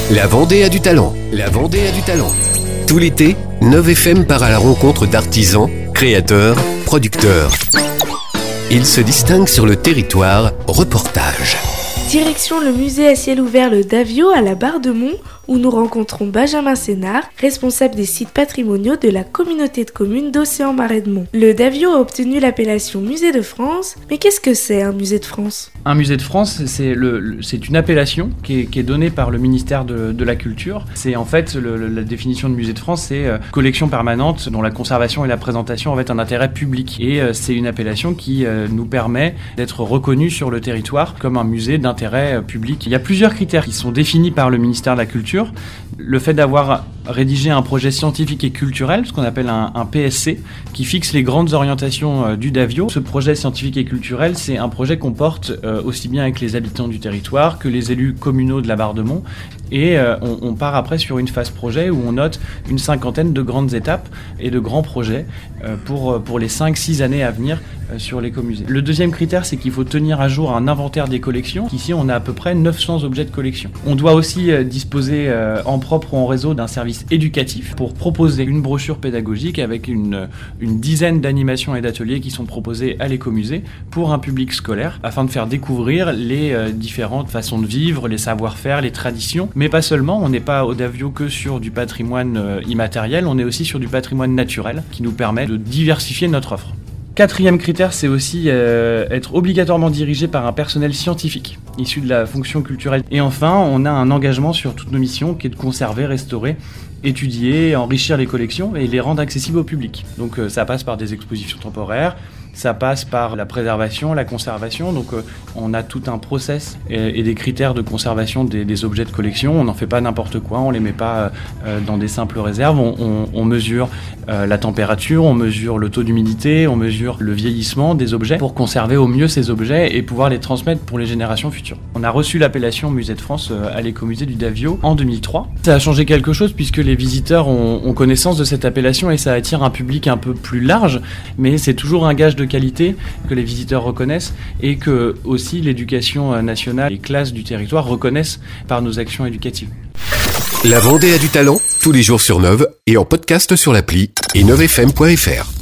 La Vendée a du talent. La Vendée a du talent. Tout l'été, 9FM part à la rencontre d'artisans, créateurs, producteurs. Ils se distinguent sur le territoire. Reportage. Direction le musée à ciel ouvert le Davio à la Barre-de-Mont où nous rencontrons Benjamin Sénard, responsable des sites patrimoniaux de la communauté de communes d'Océan-Marais de Mont. Le Davio a obtenu l'appellation Musée de France, mais qu'est-ce que c'est un musée de France ? Un musée de France, c'est une appellation qui est donnée par le ministère de la Culture. C'est en fait, la définition de musée de France, c'est collection permanente dont la conservation et la présentation avaient un intérêt public. Et c'est une appellation qui nous permet d'être reconnu sur le territoire comme un musée d'intérêt public. Il y a plusieurs critères qui sont définis par le ministère de la Culture. Le fait d'avoir rédigé un projet scientifique et culturel, ce qu'on appelle un PSC, qui fixe les grandes orientations du Davio. Ce projet scientifique et culturel, c'est un projet qu'on porte aussi bien avec les habitants du territoire que les élus communaux de la Barre-de-Mont. Et on part après sur une phase projet où on note une 50aine de grandes étapes et de grands projets pour les 5-6 années à venir sur l'écomusée. Le deuxième critère, c'est qu'il faut tenir à jour un inventaire des collections. Ici, on a à peu près 900 objets de collection. On doit aussi disposer en propre ou en réseau d'un service éducatif pour proposer une brochure pédagogique avec une dizaine d'animations et d'ateliers qui sont proposés à l'écomusée pour un public scolaire afin de faire découvrir les différentes façons de vivre, les savoir-faire, les traditions. Mais pas seulement, on n'est pas au Davio que sur du patrimoine immatériel, on est aussi sur du patrimoine naturel qui nous permet de diversifier notre offre. Quatrième critère, c'est aussi être obligatoirement dirigé par un personnel scientifique, issu de la fonction culturelle. Et enfin, on a un engagement sur toutes nos missions qui est de conserver, restaurer, étudier, enrichir les collections et les rendre accessibles au public. Donc ça passe par des expositions temporaires, ça passe par la préservation, la conservation. Donc on a tout un process et des critères de conservation des objets de collection. On n'en fait pas n'importe quoi, on les met pas dans des simples réserves. On mesure la température, on mesure le taux d'humidité, on mesure le vieillissement des objets pour conserver au mieux ces objets et pouvoir les transmettre pour les générations futures. On a reçu l'appellation Musée de France à l'écomusée du Davio en 2003. Ça a changé quelque chose puisque les visiteurs ont connaissance de cette appellation et ça attire un public un peu plus large, mais c'est toujours un gage de qualité que les visiteurs reconnaissent et que aussi l'éducation nationale et classes du territoire reconnaissent par nos actions éducatives. La Vendée a du talent, tous les jours sur 9 et en podcast sur l'appli et 9fm.fr.